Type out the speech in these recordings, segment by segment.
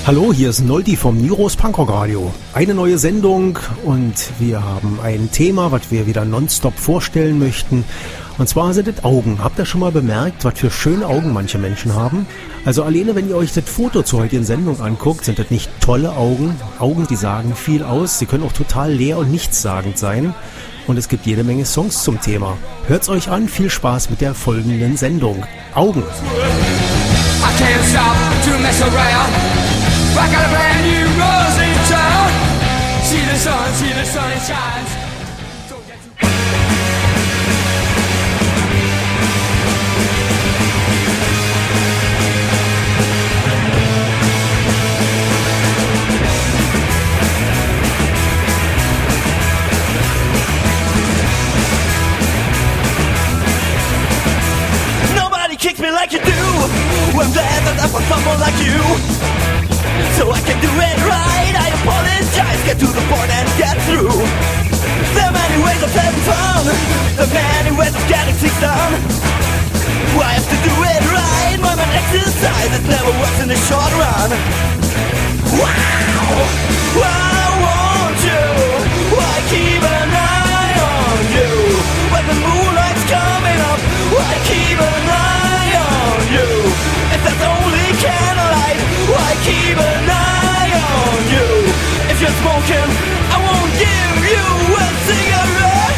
Hallo, hier ist Noldi vom Niros Punkrock Radio. Eine neue Sendung und wir haben ein Thema, was wir wieder nonstop vorstellen möchten. Und zwar sind es Augen. Habt ihr schon mal bemerkt, was für schöne Augen manche Menschen haben? Also alleine, wenn ihr euch das Foto zur heutigen Sendung anguckt, sind das nicht tolle Augen. Augen, die sagen viel aus. Sie können auch total leer und nichtssagend sein. Und es gibt jede Menge Songs zum Thema. Hört's euch an, viel Spaß mit der folgenden Sendung. Augen. I can't stop to mess around. I got a brand new rose in town. See the sun, it shines. Don't get too... Nobody kicks me like you do. I'm glad that I found someone like you. So I can do it right, I apologize. Get to the point and get through. There are many ways of having fun. There are many ways of getting things done. I have to do it right, when an exercise it never works in the short run. Wow, I want you. I keep an eye on you. When the moonlight's coming up, I keep an eye on you. If there's only candlelight, I keep an eye on you. If you're smoking, I won't give you a cigarette.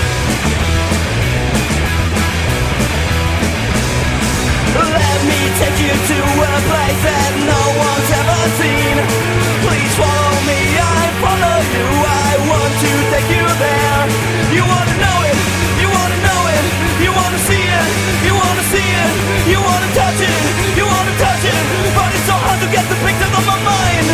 Let me take you to a place that no one's ever seen. Please follow me, I follow you. I want to take you there. You wanna know it, you wanna know it. You wanna see it, you wanna see it. You wanna touch it, you wanna touch it. But it's so hard to get the pictures on my mind.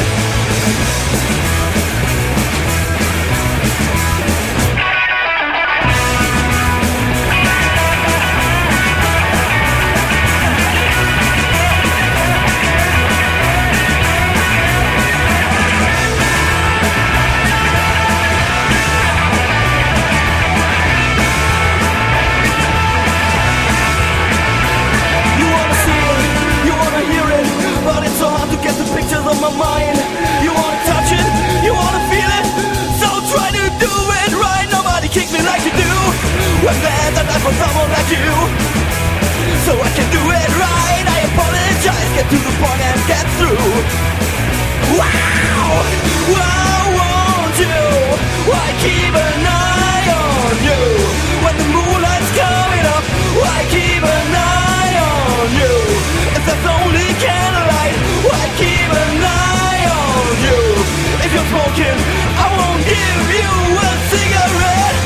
On my mind, you wanna touch it, you wanna feel it, so try to do it right. Nobody kicks me like you do. I'm glad that I found someone like you, so I can do it right. I apologize, get to the point and get through. Wow, I want you. I keep an eye on you. When the moonlight's coming up, I keep an eye on you. If there's only candlelight, I keep an eye on you. If you're smoking, I won't give you a cigarette.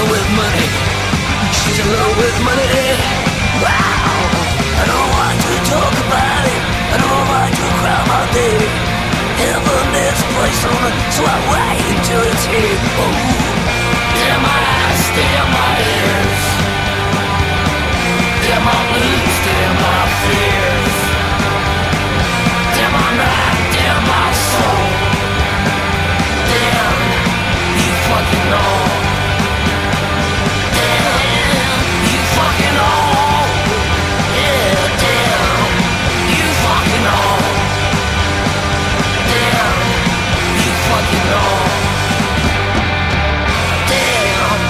love with money. She's in love with money. Wow. I don't want to talk about it. I don't want to cry about it. Heaven is placed on it, so I wait until it's here. Oh, damn my eyes, damn my ears, damn my blues, damn my fears, damn my mind, damn my soul. Damn, you fucking know. Damn, you fucking know. Yeah, damn, you fucking know. Damn, you fucking know. Damn.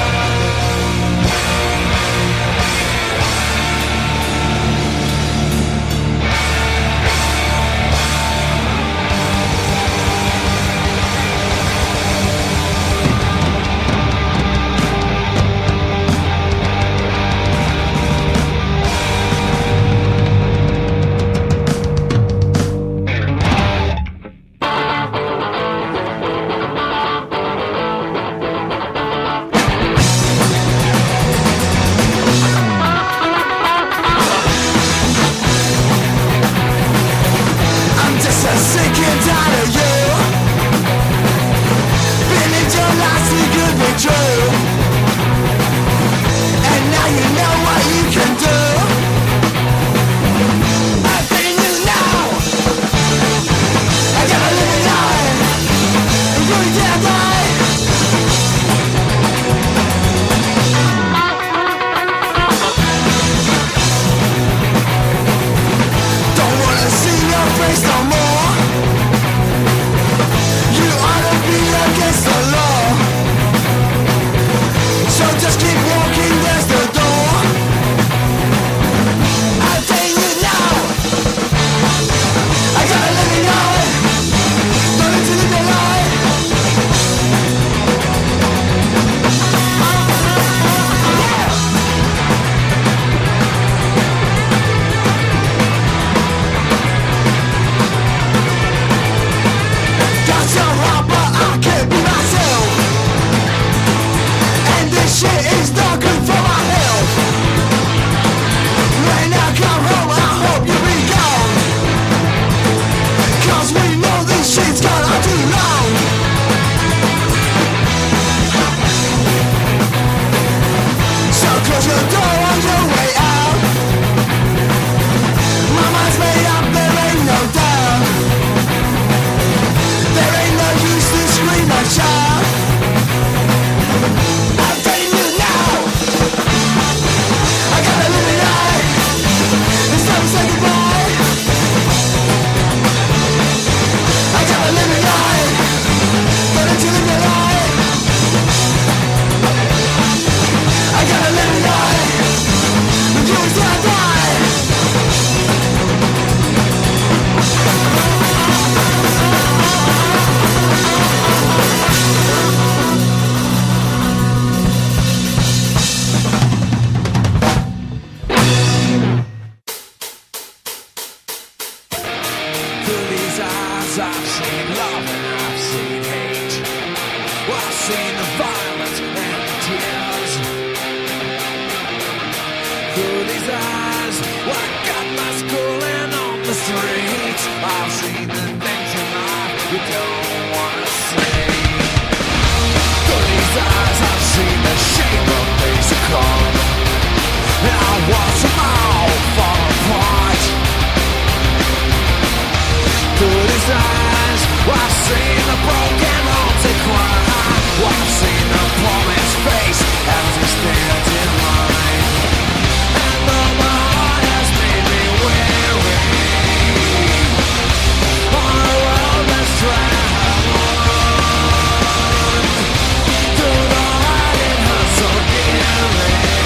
Through the heart it hurts so dearly.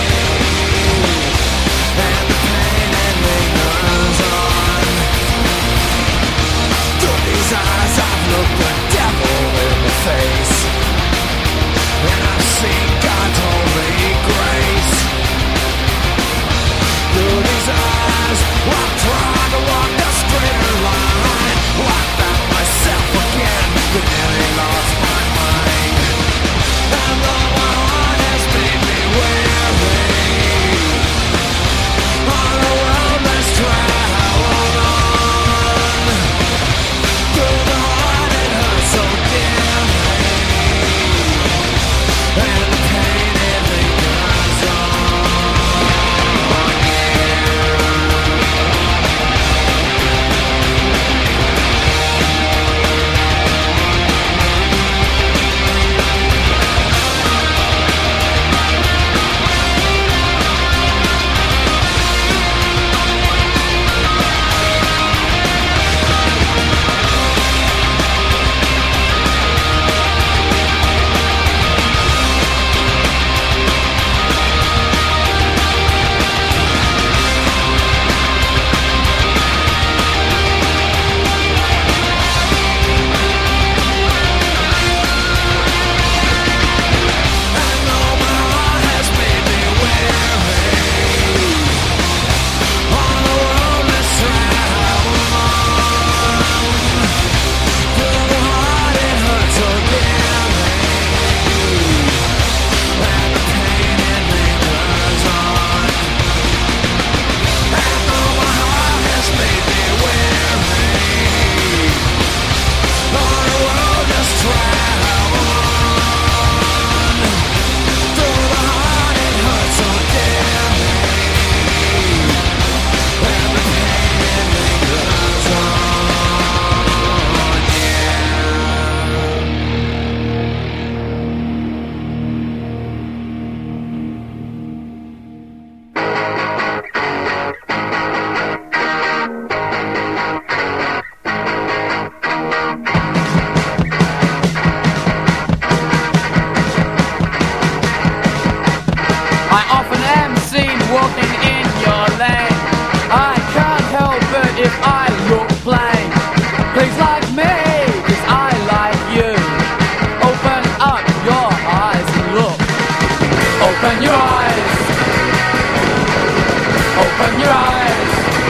Open your eyes.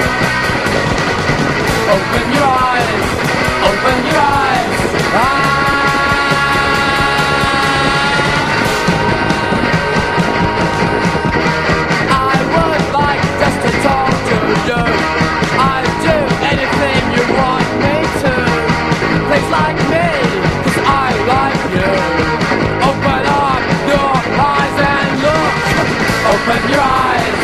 Open your eyes. Open your eyes. I would like just to talk to you. I'd do anything you want me to. Please like me, 'cause I like you. Open up your eyes and look. Open your eyes.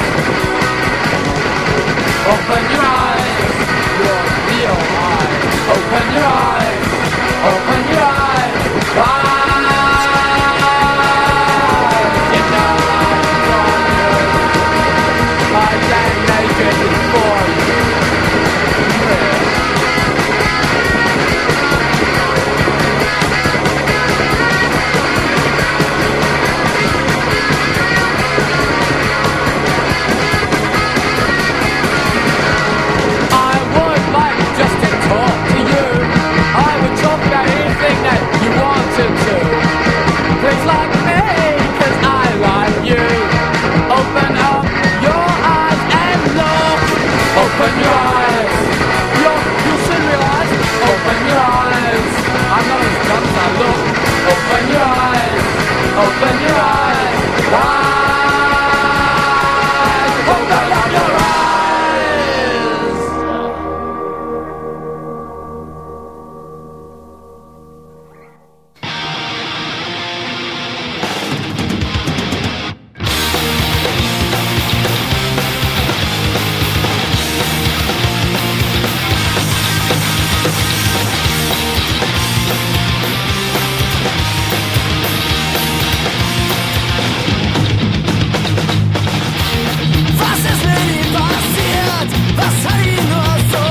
Open your eyes. Your real eyes. Open your eyes. Open your eyes. You know I'm on you. I can make it for you. I would like just to talk to you. I would talk about anything that you wanted to. Please like me, 'cause I like you. Open up your eyes and look. Open your eyes. You should realize. Open your eyes. I'm not as dumb as I look. Open your eyes. Open your eyes. Open up your eyes. Was ist mit ihm passiert? Was hat ihn nur so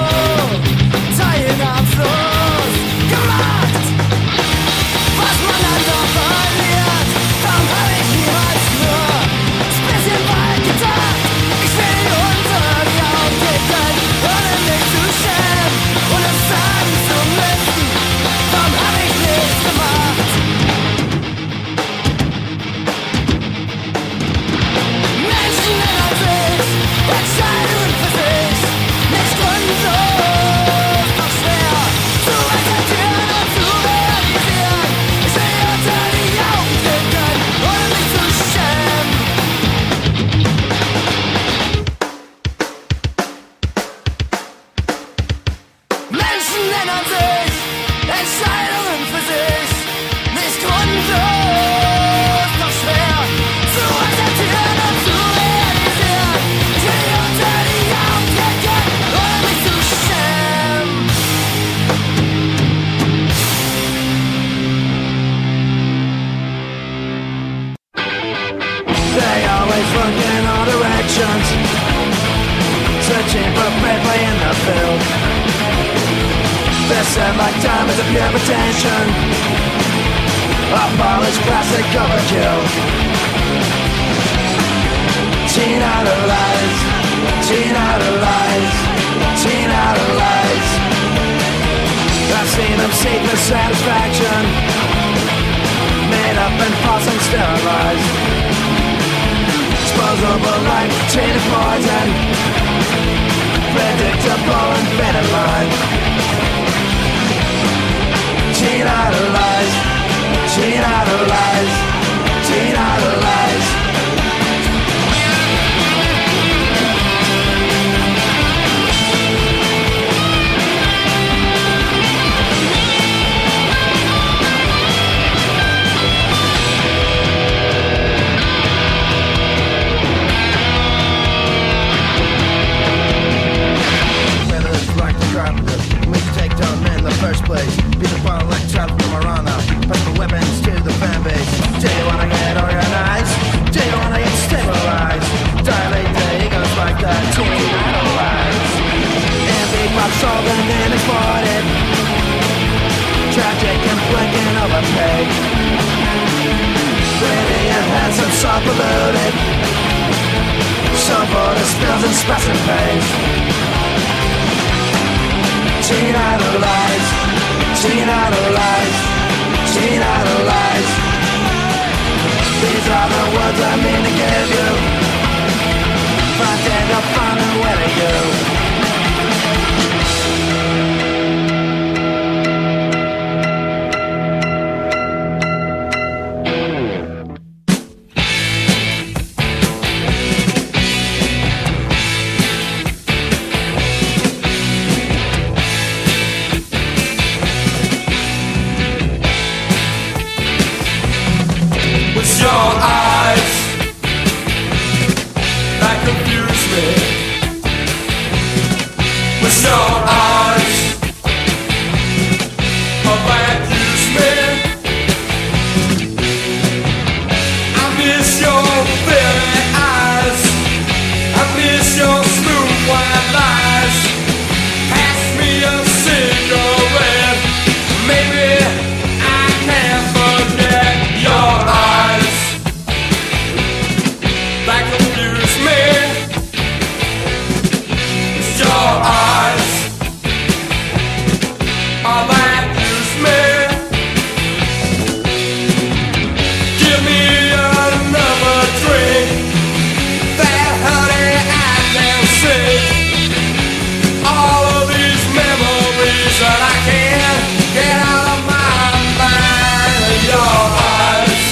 teilnahmslos gemacht? Was man dann doch verliert, darum hab ich niemals nur ein bisschen weit gedacht. Ich will die unter die Augen kicken, ohne mich zu schämen und es sagen zu müssen, warum hab ich nichts gemacht? Menschen ändern sich, Entscheidungen für sich, nicht grundlos, doch schwer zu akzeptieren und zu realisieren. Ich will dir unter die Augen kicken, ohne mich zu schämen. Menschen ändern sich, Entscheidungen für sich, nicht grundlos, doch schwer zu akzeptieren und zu realisieren. Ich will dir unter die Augen kicken, ohne mich zu schämen. They always look in all directions, searching for play in the field. They said like time is a pure potential, a polished classic overkill. Teen idolized, teen idolized, teen idolized. I've seen them seek for satisfaction, made up and false and sterilized. Disposable like treated poison, predictable and fitted line. Teen idolized, teen idolized, teen idolized. Whether it's like the carpenter, we take down men in the first place. Be the bottle like child from Marana, pass the weapons to the fan base. Do you wanna get organized? Do you wanna get stabilized? Dilate the egos like that, teen idolized. And bebop sold and then exploited, tragic and blinking overpaid. Pretty and handsome, soft polluted, so full of spills and spasm paste. Teen idolized, teen idolized, teen idolized. These are the words I mean to give you. Find and I'll find white lies. Pass me a cigarette. Maybe I can forget your eyes that confuse me. Your eyes that use me. Give me another drink. That honey I can see. All of these memories that I can't get out of my mind. Your eyes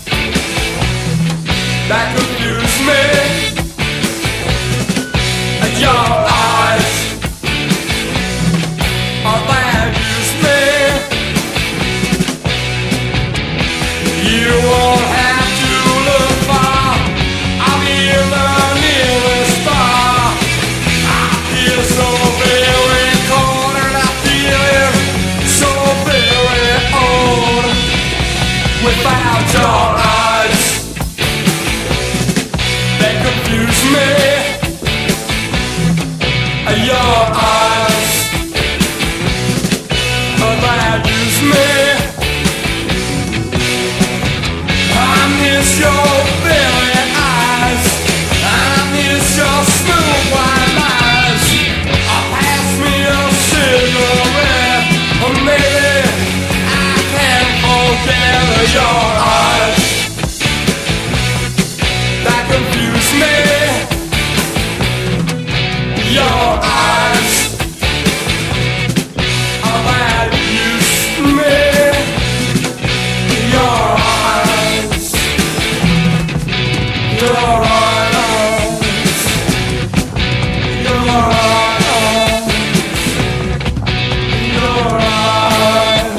that confuse me. Your eyes that use me. You won't have to look far. I'll be in the nearest star. I feel so very cold and I feel it so very old without your eyes. They confuse me. Your eyes that use me. I miss your very eyes. I miss your smooth white lies. Pass me a cigarette, or maybe I can forget your eyes that confuse me. Your eyes that use me. Your eyes. Your eyes. Your eyes. Your eyes.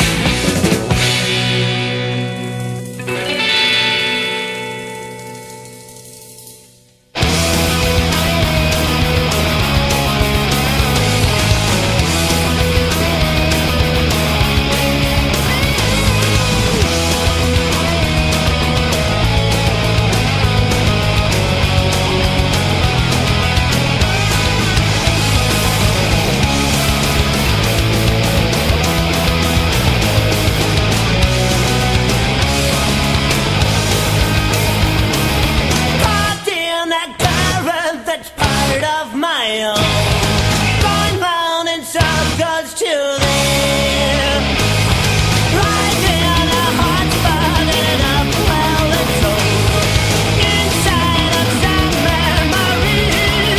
Caught in that current that's part of my own, going round in circles to there. Right in a hot spot in a well that's old, inside of some memory,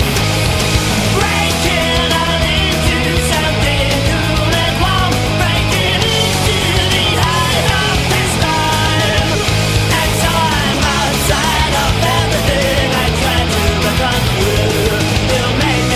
breaking out into something cool and warm, breaking into the height of this time. And so I'm outside of everything I try to become you. You make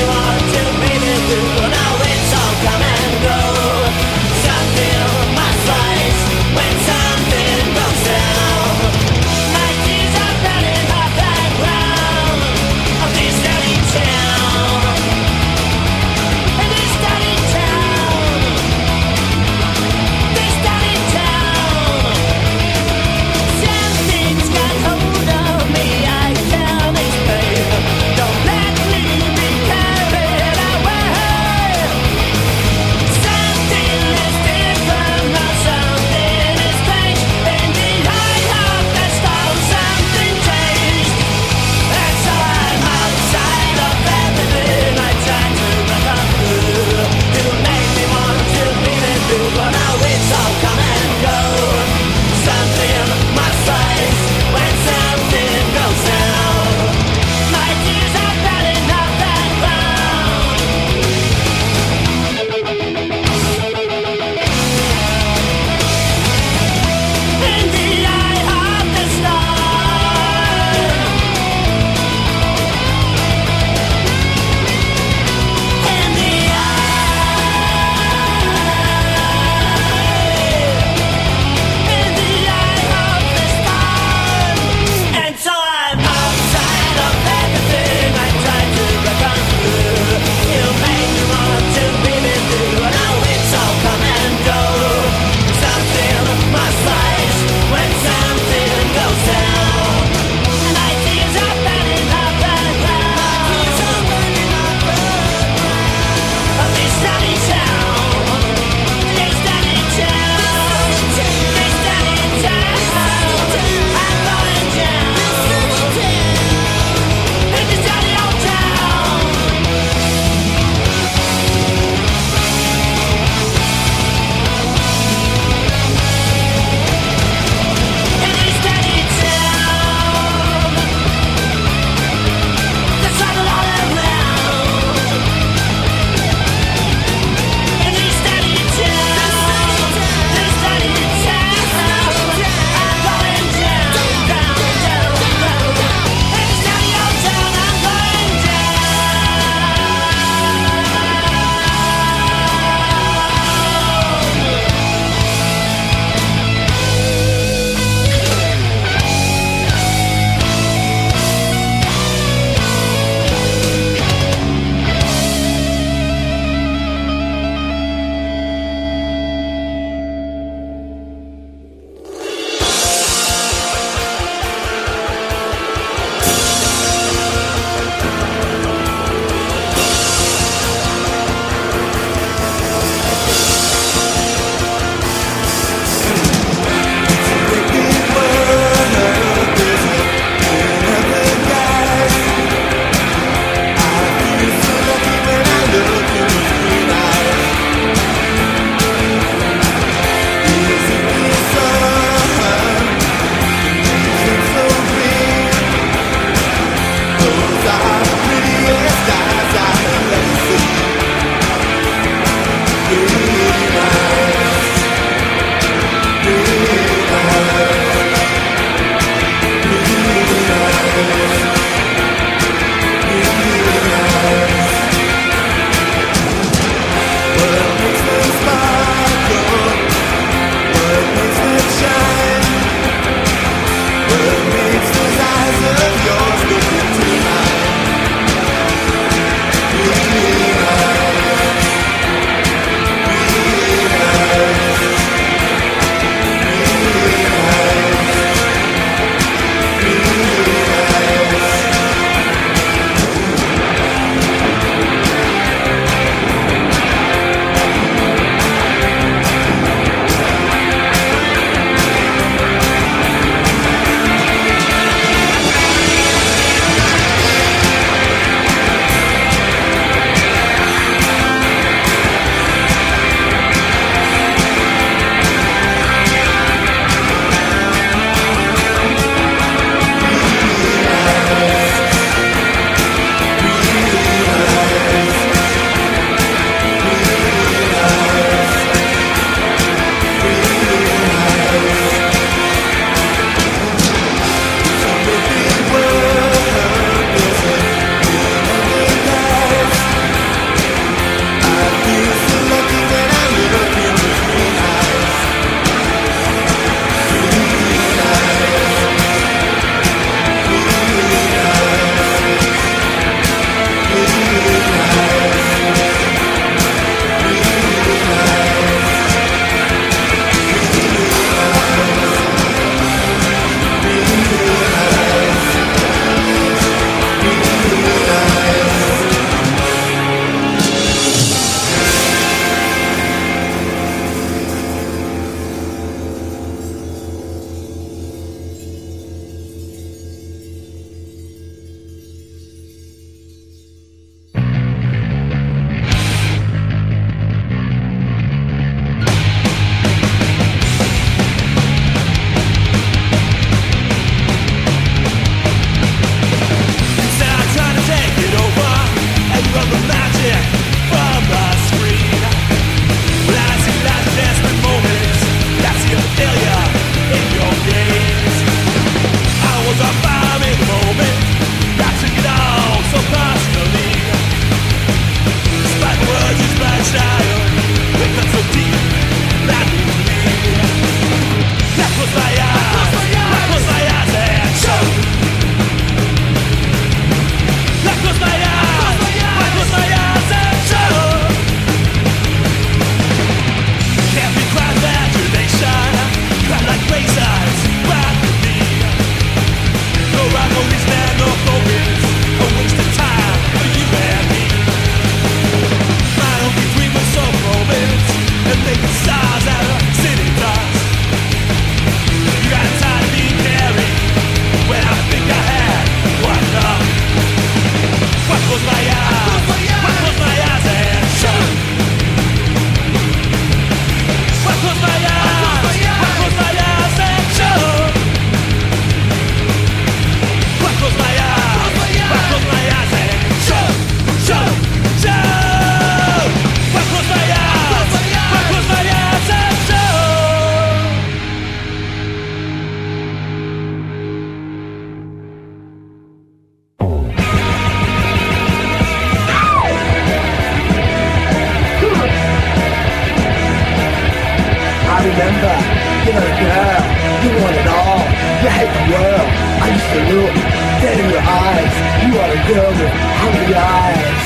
girl with hungry eyes.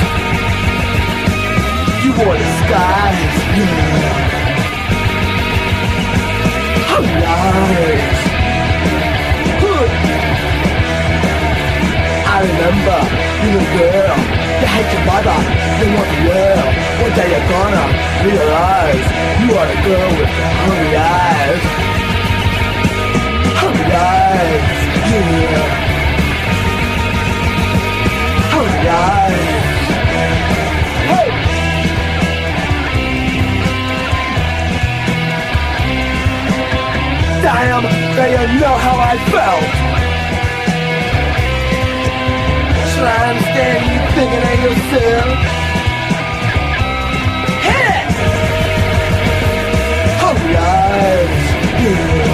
You wore disguise, yeah. Hungry eyes. Good. I remember you were a girl. You hate your mother, you want the world. One day you're gonna realize you are the girl with hungry eyes. Hungry eyes, yeah. Hungry eyes. Hey! Damn, they don't know how I felt. Slime standing, you thinking of yourself. Hit it! Hungry eyes, yeah.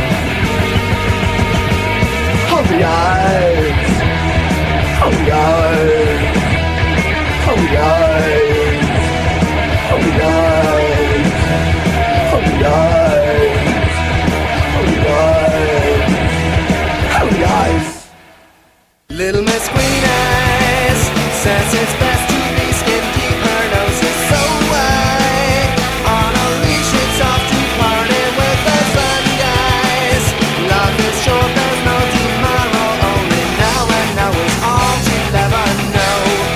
Hungry eyes. Hungry eyes. Hungry eyes. Hungry eyes. Hungry eyes. Hungry eyes. Hungry eyes. Little Miss Green Eyes says it's best to be skin deep. Her nose is so wide. On a leash, it's off to party with the fun guys. Life is short, there's no tomorrow. Only now and now is all she'll ever know.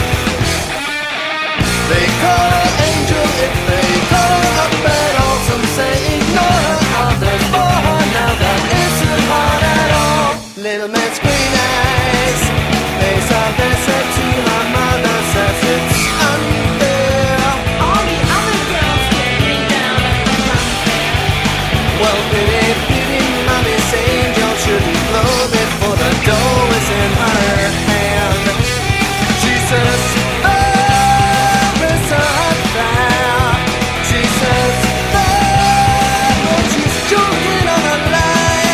They call her angel if they call her up at all. Some say ignore her, others for her. Now that isn't hard at all. Little Miss Green Eyes, they saw this said to her mother, says it's unfair. All the other girls get me down and it's unfair. Well, pity, pity, mommy's angel shouldn't clothe it, for the dough is in her hand. She says, oh, it's unfair. She says, oh, she's joking on a lie.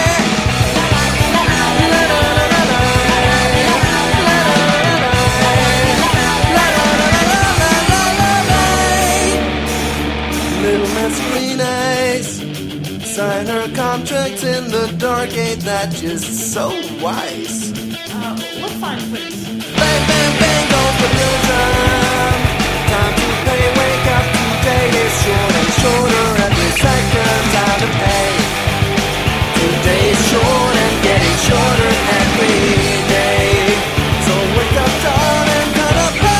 Little Miss Green Eyes, sign her contract in the dark, ain't that just so wise? What fun, please? Bang, bang, bang goes the real time. Time to pay, wake up, today is short and shorter, every second's out of pay. Today's short and getting shorter every day. So wake up, darling, gotta play.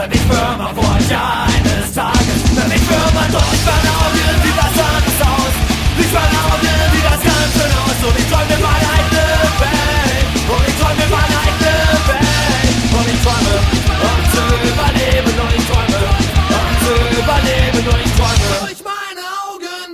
Wenn ich für immer vor euch eines Tages, wenn ich für immer doch nicht meine Augen, sieht das anders aus. Ich meine Augen, sieht das ganz schön aus. Und ich träume mir meine eigene Welt. Und ich träume mir meine eigene Welt. Und ich träume, um zu überleben. Und ich träume, um zu überleben. Und ich träume durch meine Augen.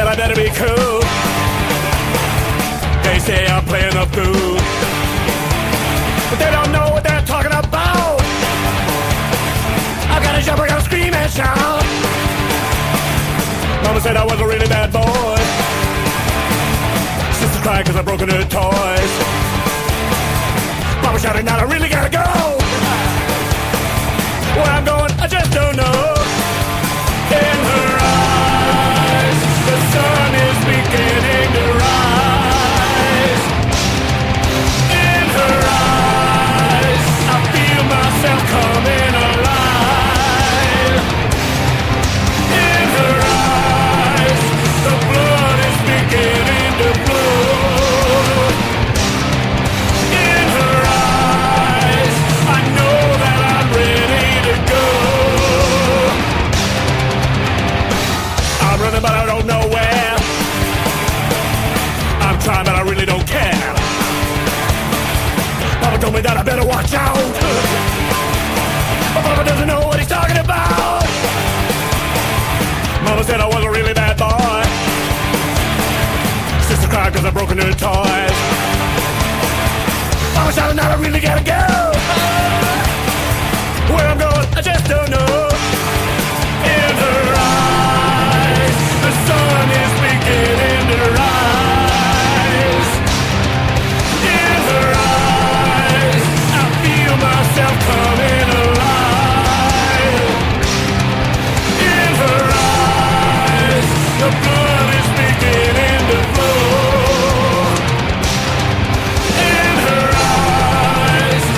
I better be cool. They say I'm playing a fool, but they don't know what they're talking about. I gotta jump, I gotta scream and shout. Mama said I was a really bad boy. Sister cried cause I've broken her toys. Mama shouting out, I really gotta go. Where I'm going, I just don't know. In her eyes, the sun is beginning to rise. In her eyes, I feel myself coming alive. In her eyes, the blood is beginning to flow. In her eyes, I know that I'm ready to go. I'm running but I don't know where. I'm trying but I really don't care. Papa told me that I better watch out. But Papa doesn't know what he's talking about. Mama said I was a really bad boy. Sister cried cause I've broken her toys. Mama shouting out I really gotta go. Where I'm going, I just don't know. In her eyes, the sun is beginning to rise. In her eyes, I feel myself coming alive. In her eyes, the blood is beginning to flow. In her eyes,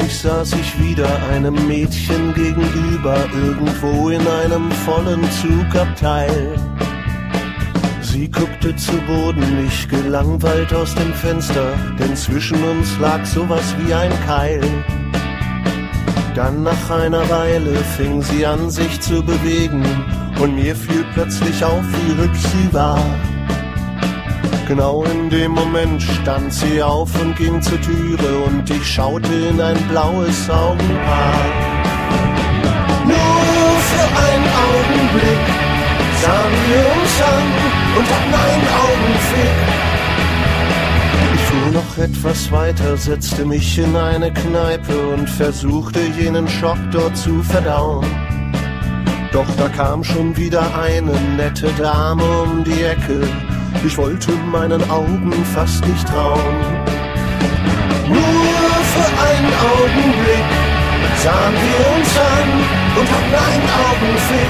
Plötzlich saß ich wieder einem Mädchen gegenüber, irgendwo in einem vollen Zugabteil. Sie guckte zu Boden, ich gelangweilt aus dem Fenster, denn zwischen uns lag sowas wie ein Keil. Dann nach einer Weile fing sie an, sich zu bewegen, und mir fiel plötzlich auf, wie hübsch sie war. Genau in dem Moment stand sie auf und ging zur Türe, und ich schaute in ein blaues Augenpaar. Nur für einen Augenblick sahen wir uns an und hatten einen Augenfick. Ich fuhr noch etwas weiter, setzte mich in eine Kneipe und versuchte jenen Schock dort zu verdauen. Doch da kam schon wieder eine nette Dame um die Ecke. Ich wollte meinen Augen fast nicht trauen. Nur für einen Augenblick sahen wir uns an und hatten einen Augenfick.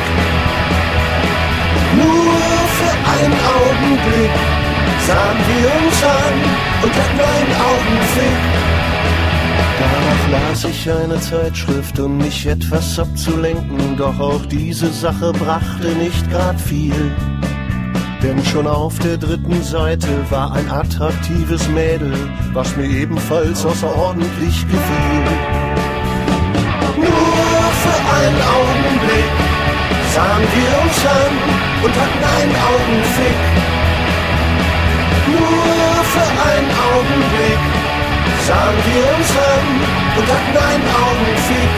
Nur für einen Augenblick sahen wir uns an und hatten einen Augenfick. Danach las ich eine Zeitschrift, um mich etwas abzulenken, doch auch diese Sache brachte nicht grad viel. Denn schon auf der 3. Seite war ein attraktives Mädel, was mir ebenfalls außerordentlich gefiel. Nur für einen Augenblick sahen wir uns an und hatten einen Augenfick. Nur für einen Augenblick sahen wir uns an und hatten einen Augenfick.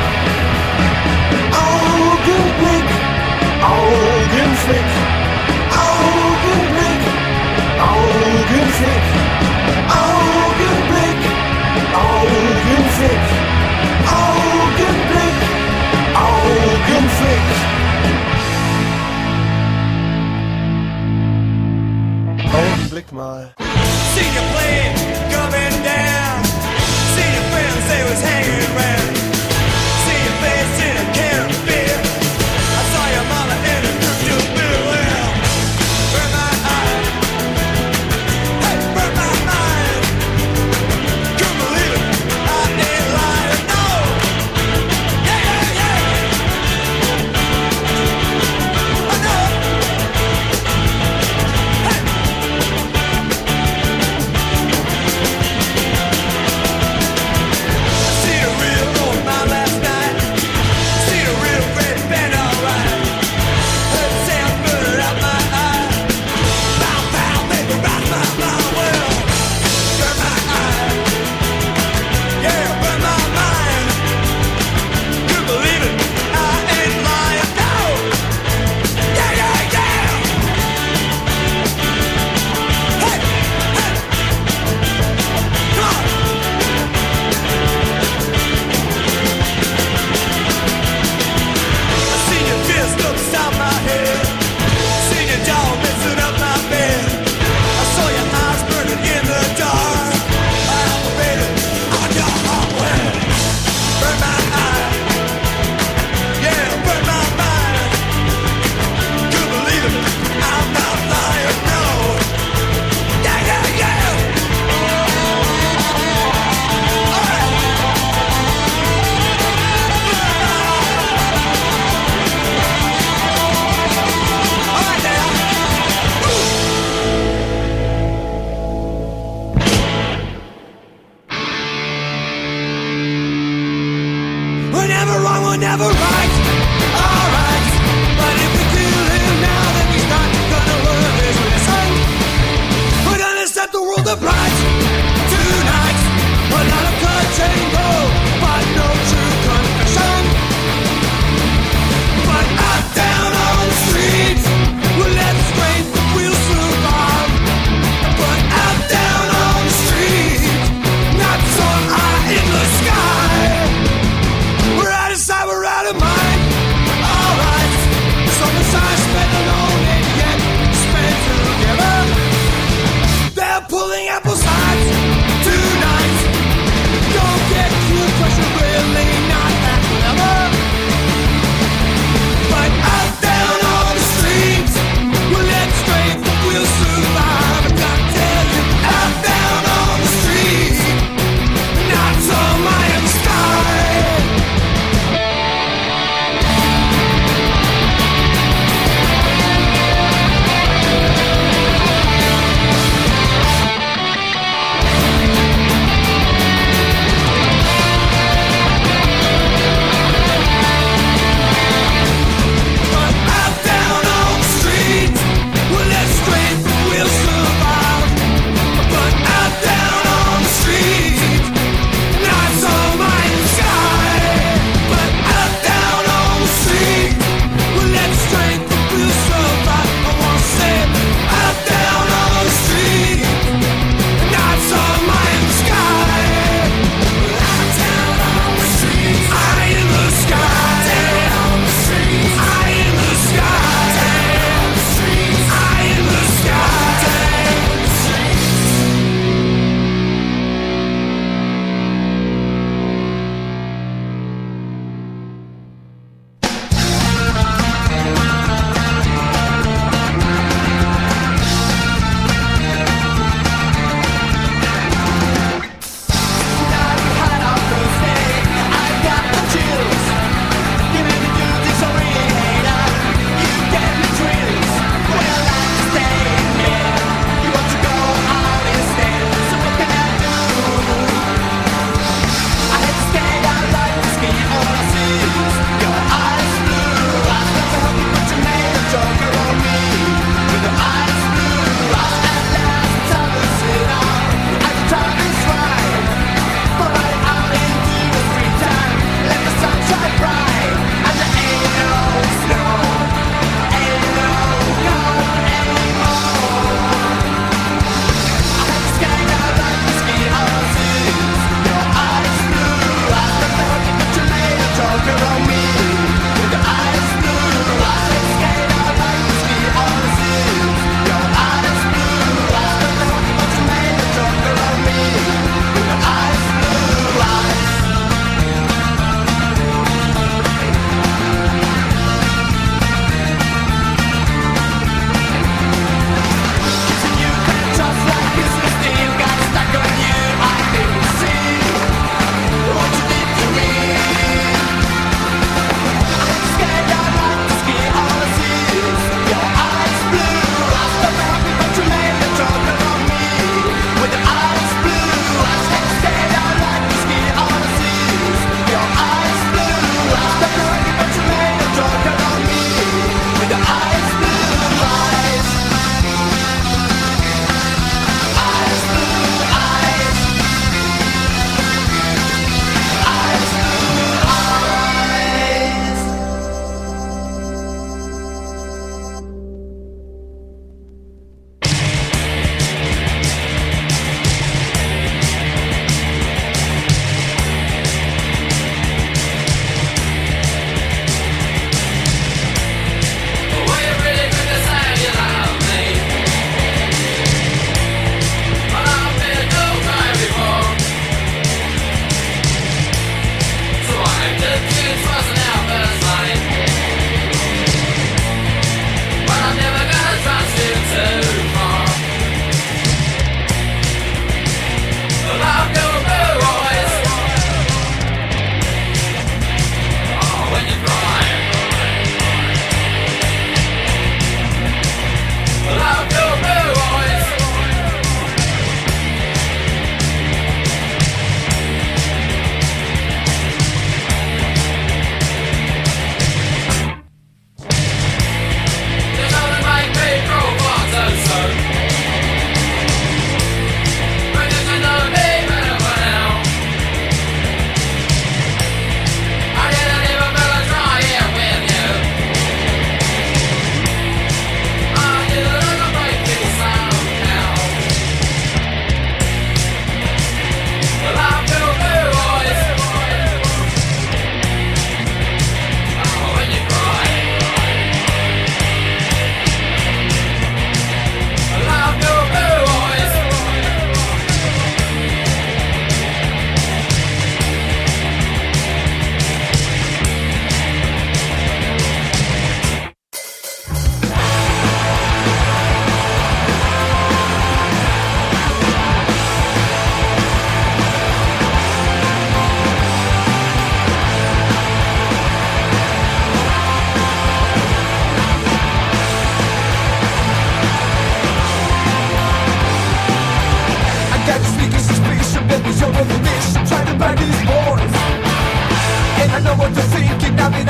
Augenblick, Augenfick. Augenblick, Augenfick, Augenblick, Augenfick, Augenblick, Augenfick. Augenblick mal. See your plane coming down. See your friends, they was hanging around. See your face in a can of beer. I saw your mama in a crystal beer. Well, burn my eyes. Hey, burn my mind. Couldn't believe it, I ain't lying, no. Yeah, yeah, yeah. I know. Hey.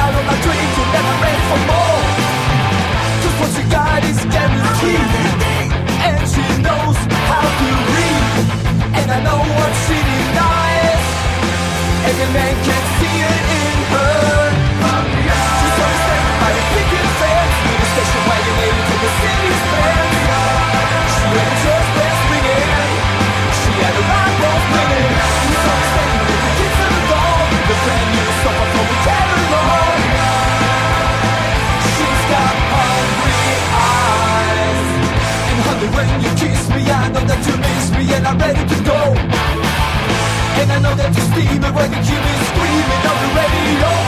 smile on my drink and then I'm ready for more. Cause what she got is guaranteed, and she knows how to read. And I know what she denies, every man can see it in her. She's always standing by the picket fence, the station wagon lady to the city's fence. She had a church bells ringing, she had a rock balls ringing. She's always standing with the kids in the door, the brand new supper from the catalog. She's got hungry eyes, and honey, when you kiss me, I know that you miss me, and I'm ready to go. And I know that you're steaming when you keep me screaming on the radio.